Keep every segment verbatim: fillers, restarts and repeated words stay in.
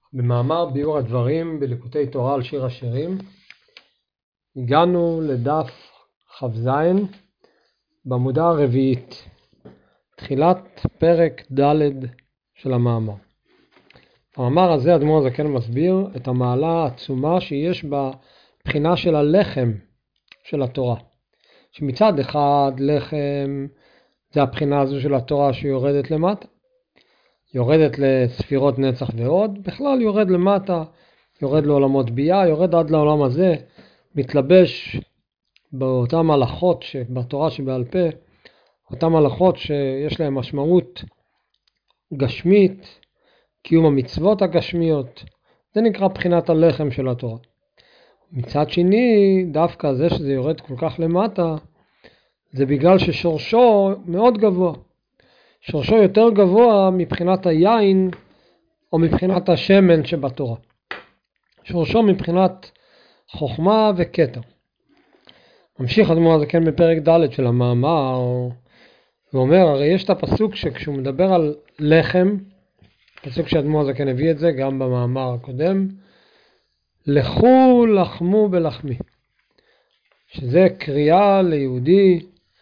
במאמר ביאור הדברים בליקוטי תורה על שיר השירים, הגענו לדף כ"ז בעמודה הרביעית, תחילת פרק ד' של המאמר. המאמר הזה האדמו"ר הזקן מסביר את המעלה העצומה שיש בבחינה של הלחם של התורה. שמצד אחד לחם זה הבחינה הזו של התורה שיורדת למטה, יורדת לספירות נצח ועוד, בכלל יורד למטה, יורד לעולמות בייה, יורד עד לעולם הזה, מתלבש באותן הלכות בתורה שבעל פה, אותן הלכות שיש להן משמעות גשמית, קיום המצוות הגשמיות, זה נקרא בחינת הלחם של התורה. מצד שני, דווקא זה שזה יורד כל כך למטה, זה בגלל ששורשו מאוד גבוה. שורשו יותר גבוה מבחינת היין או מבחינת השמן שבתורה. שורשו מבחינת חוכמה וקטע. ממשיך האדמו"ר הזקן בפרק ד' של המאמר, ואומר, הרי יש את הפסוק שכשהוא מדבר על לחם, פסוק שהאדמו"ר הזקן הביא את זה גם במאמר הקודם, לכו לחמו בלחמי, שזה קריאה ליהודי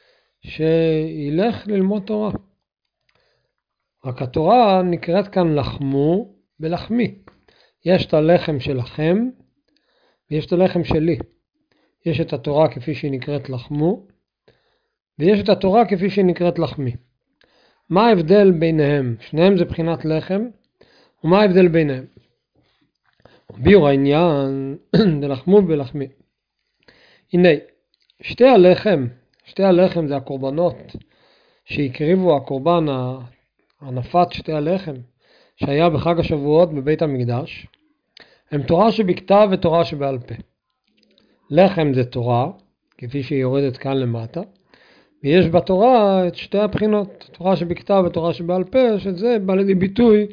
שילך ללמוד תורה. רק התורה נקראת כאן לחמו בלחמי. יש את הלחם שלכם ויש את הלחם שלי. יש את התורה כפי שהיא נקראת לחמו, ויש את התורה כפי שהיא נקראת לחמי. מה ההבדל ביניהם? שניהם זה בחינת לחם, ומה ההבדל ביניהם? ביאור העניין דלחמו בלחמי. הנה, שתי הלחם, שתי הלחם זה הקורבנות שהקריבו הקורבן הנפת שתי הלחם שהיה בחג השבועות בבית המקדש, הם תורה שבכתב ותורה שבעל פה. לחם זה תורה, כפי שהיא יורדת כאן למטה, ויש בתורה את שתי הבחינות, תורה שבכתב ותורה שבעל פה, שזה בא לידי ביטוי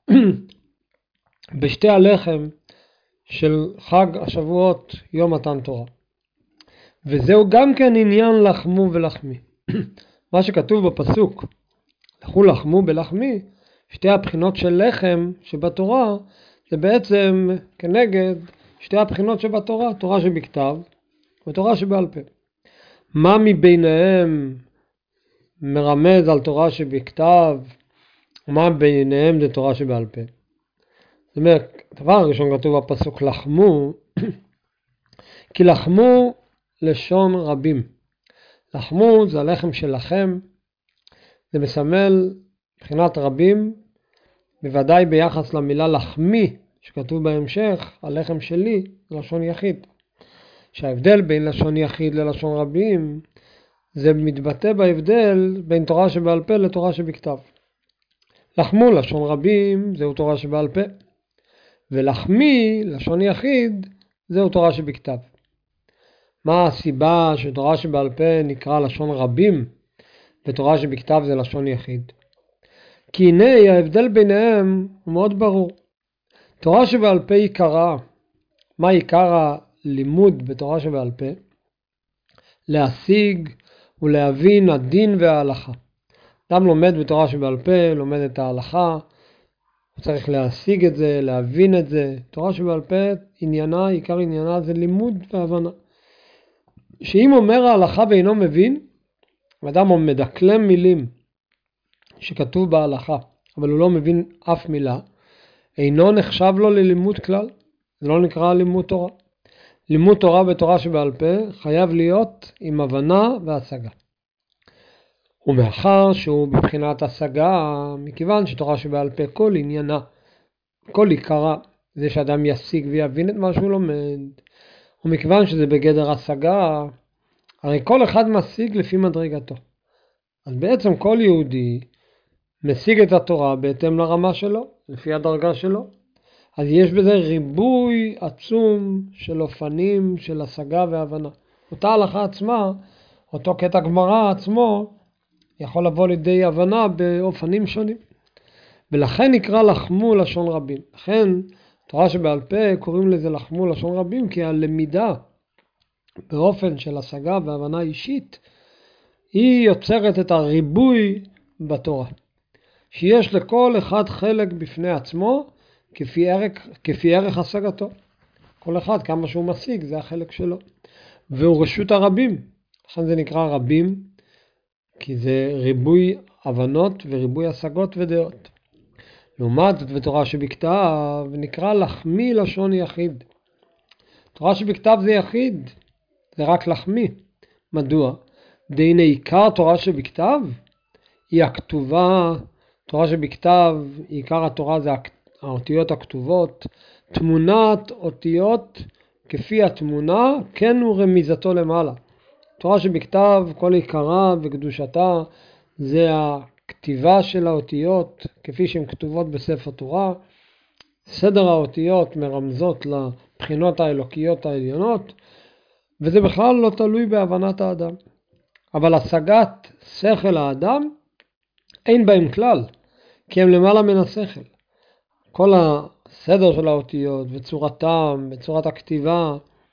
בשתי הלחם של חג השבועות, יום מתן תורה. וזהו גם כן עניין לחמו ולחמי. מה שכתוב בפסוק, לכו לחמו בלחמי, שתי הבחינות של לחם שבתורה, זה בעצם כנגד שתי הבחינות שבתורה, תורה שבכתב ותורה שבעל פה. מה מביניהם מרמז על תורה שבכתב, ומה ביניהם זה תורה שבעל פה? זאת אומרת, הדבר הראשון כתוב בפסוק לחמו, כי לחמו לשון רבים. לחמו זה הלחם שלכם, זה מסמל בחינת רבים, בוודאי ביחס למילה לחמי, שכתוב בהמשך, הלחם שלי, לשון יחיד. שההבדל בין לשון יחיד ללשון רבים, זה מתבטא בהבדל בין תורה שבעל פה לתורה שבכתב. לחמו לשון רבים, זהו תורה שבעל פה. ולחמי, לשון יחיד, זהו תורה שבכתב. מה הסיבה שתורה שבעל פה נקרא לשון רבים, ותורה שבכתב זה לשון יחיד? כי הנה ההבדל ביניהם הוא מאוד ברור. תורה שבעל פה עיקרה, מה עיקר הלימוד בתורה שבעל פה? להשיג ולהבין הדין וההלכה. אדם לומד בתורה שבעל פה, לומד את ההלכה, הוא צריך להשיג את זה, להבין את זה. תורה שבעל פה עניינה, עיקר עניינה זה לימוד והבנה. שאם אומר ההלכה ואינו מבין, אדם מדקלם מילים שכתוב בהלכה, אבל הוא לא מבין אף מילה, אינו נחשב לו ללימוד כלל, זה לא נקרא לימוד תורה. לימוד תורה בתורה שבעל פה חייב להיות עם הבנה והשגה. ומאחר שהוא בבחינת השגה, מכיוון שתורה שבעל פה כל עניינה, כל עיקרה, זה שאדם ישיג ויבין את מה שהוא לומד, ומכיוון שזה בגדר השגה, הרי כל אחד משיג לפי מדרגתו. אז בעצם כל יהודי משיג את התורה בהתאם לרמה שלו, לפי הדרגה שלו. אז יש בזה ריבוי עצום של אופנים של השגה והבנה. אותה הלכה עצמה, אותו קטע גמרא עצמו, יכול לבוא לידי הבנה באופנים שונים. ולכן נקרא לחמו לשון רבים. לכן תורה שבעל פה קוראים לזה לחמו לשון רבים, כי הלמידה באופן של השגה והבנה אישית, היא יוצרת את הריבוי בתורה. שיש לכל אחד חלק בפני עצמו, כפי ערך, כפי ערך השגתו. כל אחד כמה שהוא משיג זה החלק שלו. והוא רשות הרבים, לכן זה נקרא רבים, כי זה ריבוי הבנות וריבוי השגות ודעות. לעומת זאת בתורה שבכתב נקרא לחמי לשון יחיד. תורה שבכתב זה יחיד, זה רק לחמי. מדוע? דהנה עיקר תורה שבכתב היא הכתובה, תורה שבכתב, עיקר התורה זה האותיות הכתובות, תמונת אותיות כפי התמונה, כן הוא רמיזתו למעלה. תורה שבכתב, כל עיקרה וקדושתה, זה הכתיבה של האותיות כפי שהן כתובות בספר תורה. סדר האותיות מרמזות לבחינות האלוקיות העליונות, וזה בכלל לא תלוי בהבנת האדם. אבל השגת שכל האדם אין בהם כלל, כי הם למעלה מן השכל. כל הסדר של האותיות וצורתם, וצורת הכתיבה,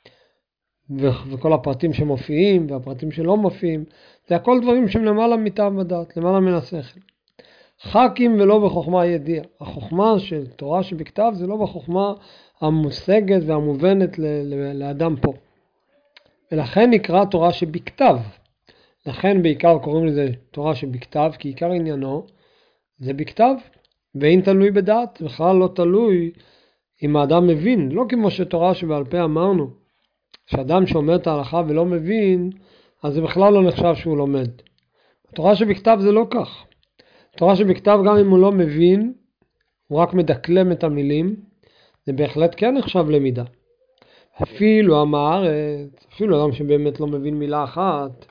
וכל הפרטים שמופיעים והפרטים שלא מופיעים, זה הכל דברים שהם למעלה מטעם ודעת, למעלה מן השכל. חכים ולא בחוכמה ידיע. החוכמה של תורה שבכתב זה לא בחוכמה המושגת והמובנת לאדם פה. ולכן נקרא תורה שבכתב. לכן בעיקר קוראים לזה תורה שבכתב, כי עיקר עניינו זה בכתב, ואין תלוי בדעת, בכלל לא תלוי אם האדם מבין. לא כמו שתורה שבעל פה אמרנו, שאדם שאומר את ההלכה ולא מבין, אז זה בכלל לא נחשב שהוא לומד. תורה שבכתב זה לא כך. תורה שבכתב גם אם הוא לא מבין, הוא רק מדקלם את המילים, זה בהחלט כן נחשב למידה. אפילו עם הארץ, אפילו אדם שבאמת לא מבין מילה אחת,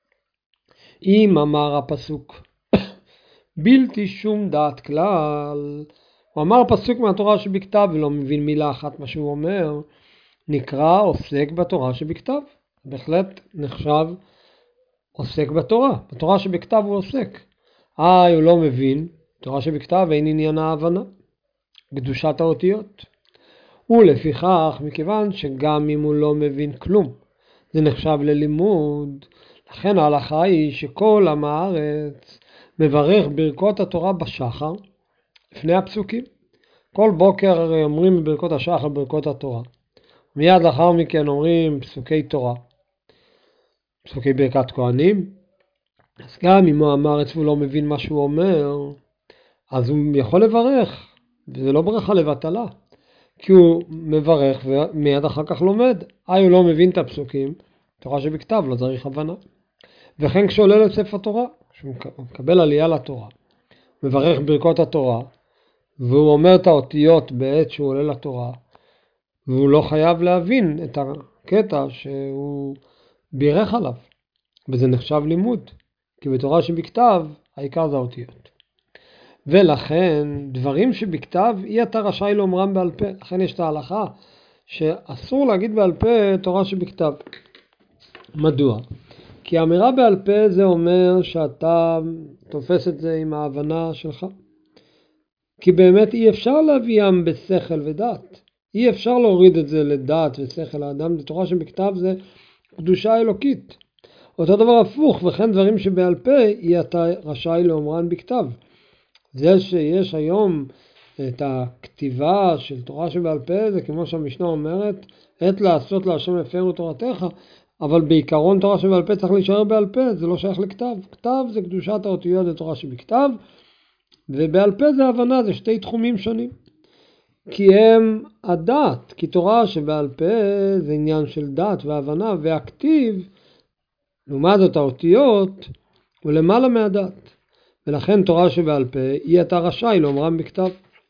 אם אמר הפסוק, בלתי שום דעת כלל, הוא אמר פסוק מהתורה שבכתב ולא מבין מילה אחת מה שהוא אומר, נקרא עוסק בתורה שבכתב. בהחלט נחשב עוסק בתורה. בתורה שבכתב הוא עוסק. אה, הוא לא מבין, תורה שבכתב אין עניין ההבנה, קדושת האותיות. ולפיכך, מכיוון שגם אם הוא לא מבין כלום, זה נחשב ללימוד, לכן ההלכה היא שכל עם הארץ מברך ברכות התורה בשחר, לפני הפסוקים. כל בוקר אומרים ברכות השחר ברכות התורה. מיד לאחר מכן אומרים פסוקי תורה, פסוקי ברכת כהנים. אז גם אם הוא עם הארץ והוא לא מבין מה שהוא אומר, אז הוא יכול לברך, וזה לא ברכה לבטלה. כי הוא מברך ומיד אחר כך לומד. אה, הוא לא מבין את הפסוקים, תורה שבכתב לא צריך הבנה. וכן כשעולה לספר תורה, שהוא מקבל עלייה לתורה, מברך ברכות התורה, והוא אומר את האותיות בעת שהוא עולה לתורה, והוא לא חייב להבין את הקטע שהוא בירך עליו, וזה נחשב לימוד, כי בתורה שבכתב העיקר זה האותיות. ולכן דברים שבכתב אי אתה רשאי לאומרם בעל פה. לכן יש את ההלכה שאסור להגיד בעל פה תורה שבכתב. מדוע? כי האמירה בעל פה זה אומר שאתה תופס את זה עם ההבנה שלך. כי באמת אי אפשר להביאם בשכל ודעת. אי אפשר להוריד את זה לדעת ושכל האדם. תורה שבכתב זה קדושה אלוקית. אותו דבר הפוך, וכן דברים שבעל פה אי אתה רשאי לאומרן בכתב. זה שיש היום את הכתיבה של תורה שבעל פה, זה כמו שהמשנה אומרת, עת לעשות להשם הפרו תורתך, אבל בעיקרון תורה שבעל פה צריך להישאר בעל פה, זה לא שייך לכתב. כתב זה קדושת האותיות לתורה שבכתב, ובעל פה זה הבנה, זה שתי תחומים שונים. כי הם הדעת, כי תורה שבעל פה זה עניין של דעת והבנה, והכתיב, לעומת זאת האותיות, הוא למעלה מהדעת. ולכן תורה שבעל פה, אי אתה רשאי לאומרם בכתב.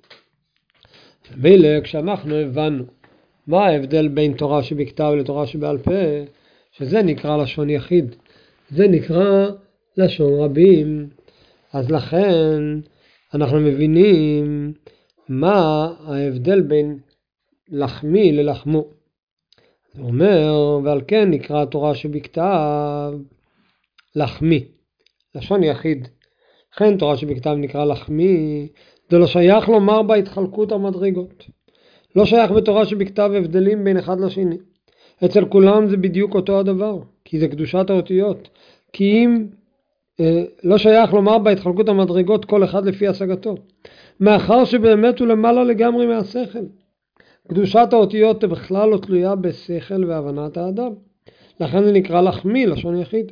מילא כשאנחנו הבנו מה ההבדל בין תורה שבכתב לתורה שבעל פה, שזה נקרא לשון יחיד, זה נקרא לשון רבים, אז לכן אנחנו מבינים מה ההבדל בין לחמי ללחמו. זה אומר, ועל כן נקרא תורה שבכתב לחמי, לשון יחיד. לכן תורה שבכתב נקרא לחמי, זה לא שייך לומר בהתחלקות המדרגות. לא שייך בתורה שבכתב הבדלים בין אחד לשני. אצל כולם זה בדיוק אותו הדבר, כי זה קדושת האותיות. כי אם אה, לא שייך לומר בהתחלקות המדרגות כל אחד לפי השגתו. מאחר שבאמת הוא למעלה לגמרי מהשכל. קדושת האותיות בכלל לא תלויה בשכל והבנת האדם. לכן זה נקרא לחמי, לשון יחיד.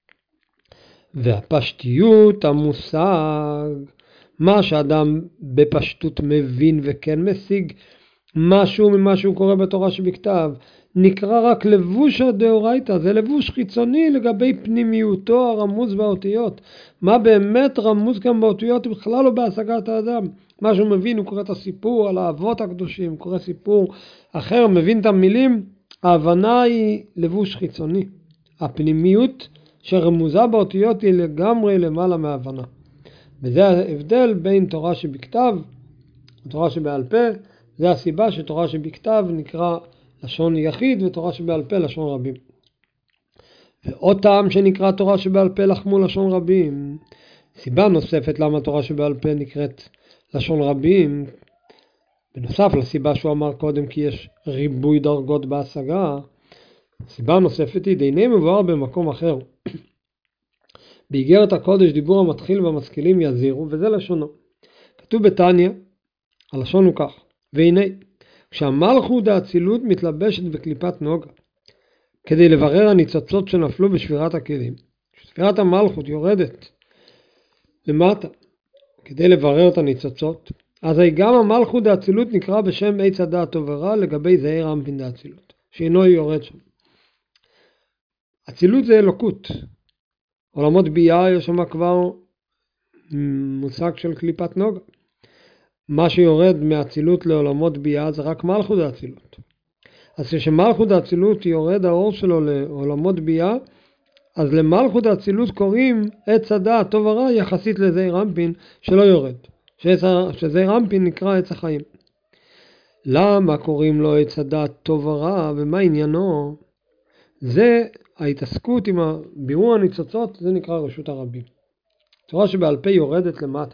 והפשטיות, המושג, מה שאדם בפשטות מבין וכן משיג, משהו ממה שהוא קורא בתורה שבכתב, נקרא רק לבוש הדאורייתא, זה לבוש חיצוני לגבי פנימיותו הרמוז באותיות. מה באמת רמוז כאן באותיות בכלל לא בהשגת האדם. מה שהוא מבין, הוא קורא את הסיפור על האבות הקדושים, הוא קורא סיפור אחר, מבין את המילים, ההבנה היא לבוש חיצוני. הפנימיות שרמוזה באותיות היא לגמרי למעלה מההבנה. וזה ההבדל בין תורה שבכתב ותורה שבעל פה. זה הסיבה שתורה שבכתב נקרא לשון יחיד ותורה שבעל פה לשון רבים. ועוד טעם שנקרא תורה שבעל פה לחמו לשון רבים. סיבה נוספת למה תורה שבעל פה נקראת לשון רבים, בנוסף לסיבה שהוא אמר קודם כי יש ריבוי דרגות בהשגה, סיבה נוספת היא דיני מבואר במקום אחר. באיגרת הקודש דיבור המתחיל והמשכילים יזירו, וזה לשונו. כתוב בתניא, הלשון הוא כך, והנה, כשהמלכות דאצילות מתלבשת בקליפת נוגה, כדי לברר הניצוצות שנפלו בשבירת הכלים, כשספירת המלכות יורדת למטה, כדי לברר את הניצוצות, אז גם המלכות דאצילות נקרא בשם עץ הדעת טוב ורע לגבי זעיר אנפין דאצילות, שאינו יורד שם. אצילות זה אלוקות. עולמות ביאה יש שם כבר מושג של קליפת נוגה. מה שיורד מאצילות לעולמות ביאה זה רק מלכות דאצילות. אז כשמלכות דאצילות יורד האור שלו לעולמות ביאה, אז למלכות דאצילות קוראים עץ הדעת טוב ורע יחסית לזעיר אנפין שלא יורד. שזעיר אנפין נקרא עץ החיים. למה קוראים לו עץ הדעת טוב ורע ומה עניינו? זה ההתעסקות עם בירור הניצוצות, זה נקרא רשות הרבים. תורה שבעל פה יורדת למטה.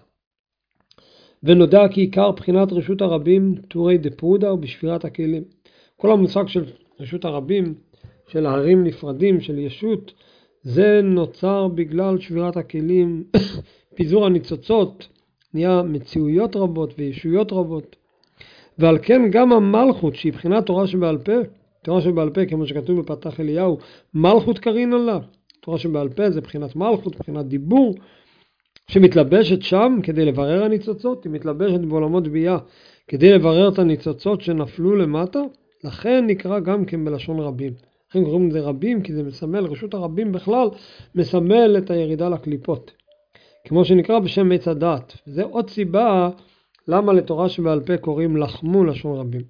ונודע כי עיקר בחינת רשות הרבים טורי דפרודה ובשבירת הכלים. כל המושג של רשות הרבים, של הרים נפרדים, של ישות, זה נוצר בגלל שבירת הכלים, פיזור הניצוצות, נהיה מציאויות רבות וישויות רבות. ועל כן גם המלכות שהיא בחינת תורה שבעל פה, תורה שבעל פה כמו שכתוב בפתח אליהו, מלכות קרין עליו. תורה שבעל פה זה בחינת מלכות, בחינת דיבור, שמתלבשת שם כדי לברר הניצוצות, היא מתלבשת בעולמות ביאה כדי לברר את הניצוצות שנפלו למטה, לכן נקרא גם כן בלשון רבים. לכן קוראים לזה רבים כי זה מסמל, רשות הרבים בכלל מסמל את הירידה לקליפות. כמו שנקרא בשם עץ הדעת. זה עוד סיבה למה לתורה שבעל פה קוראים לחמו לשון רבים.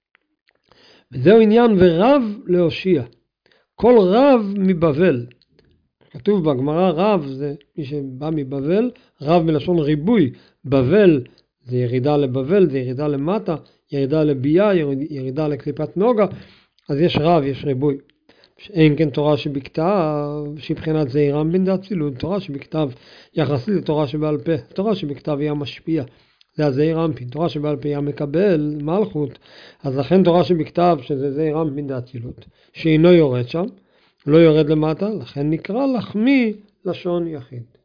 וזהו עניין ורב להושיע. כל רב מבבל. כתוב בגמרא רב זה מי שבא מבבל, רב מלשון ריבוי. בבל זה ירידה לבבל, זה ירידה למטה, ירידה לביאה, ירידה לקליפת נוגה. אז יש רב, יש ריבוי. אין כן תורה שבכתב, שבחינת זעיר אנפין דאצילות, תורה שבכתב יחסית לתורה שבעל פה. תורה שבכתב היא המשפיע. זה הזעיר אנפין. תורה שבעל פה היא המקבל מלכות. אז לכן תורה שבכתב שזה זעיר אנפין דאצילות, שאינו יורד שם, לא יורד למטה, לכן נקרא לחמי לשון יחיד.